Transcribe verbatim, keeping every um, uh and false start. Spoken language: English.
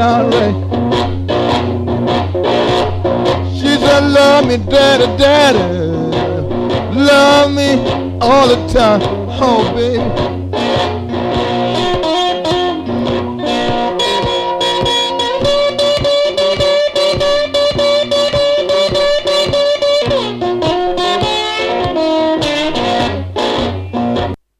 down right. She said, love me, daddy, daddy. Love me all the time. Oh, baby.